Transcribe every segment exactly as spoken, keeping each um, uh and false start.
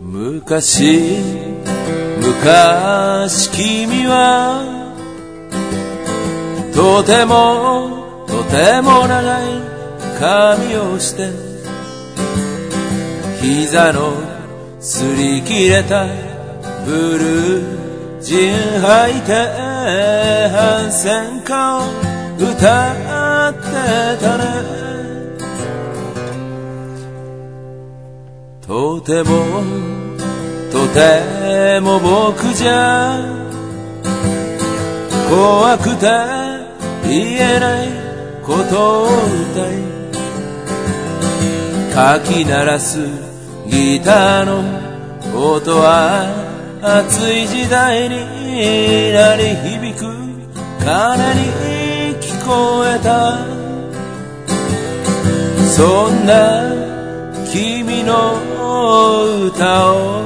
昔昔君はとてもとても長い髪をして膝の擦り切れたブルージン履いて反戦歌を歌ってたね。とてもとても僕じゃ怖くて言えないことを歌いかき鳴らすギターの音は暑い時代に鳴り響く鐘に聞こえた。そんな君の歌を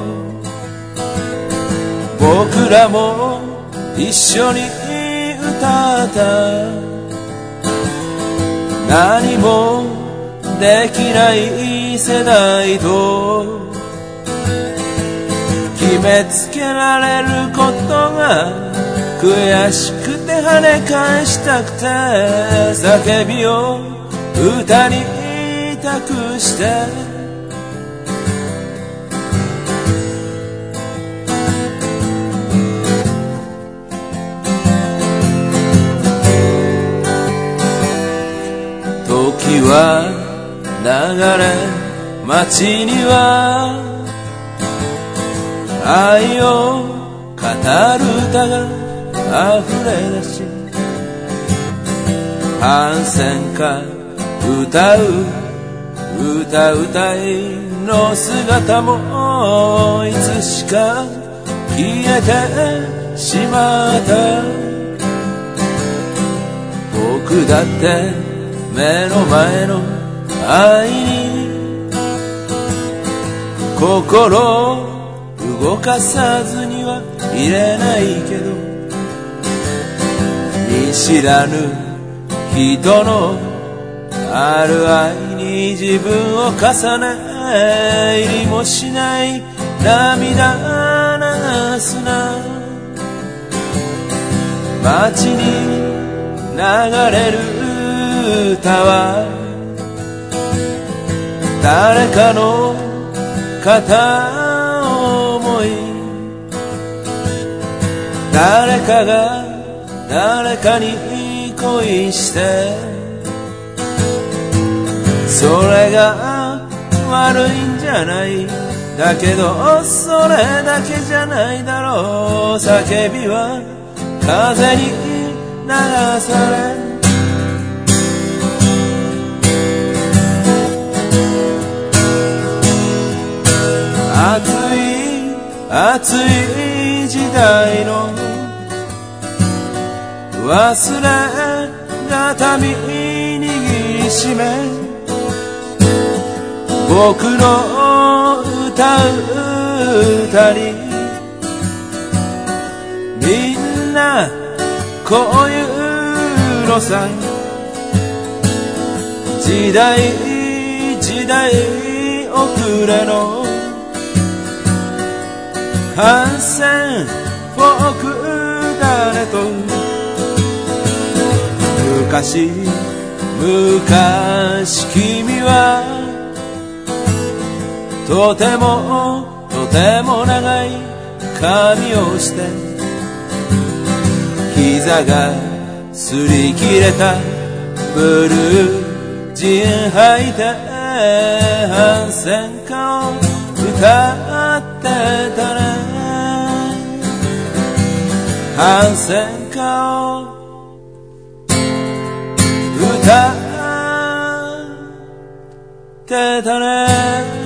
僕らも一緒に歌った。何もできない世代と決めつけられることが悔しくて跳ね返したくて叫びを歌に託して時は流れ街には愛を語る歌が溢れ出し反戦歌歌う歌うたいの姿もいつしか消えてしまった。僕だって目の前の愛に心を動かさずにはいれないけど見知らぬ人のある愛に自分を重ね入りもしない涙流すな。街に流れる歌は誰かの片思い誰かが誰かに恋してそれが悪いんじゃないだけどそれだけじゃないだろう。叫びは風に流され暑い暑い時代の忘れがたび握りしめ僕の歌う歌にみんなこういうのさ。時代時代遅れの反戦フォークだねと昔昔君はとてもとても長い髪をして膝が擦り切れたブルージン履いて反戦歌を歌ってたね。反戦歌を歌ってたね。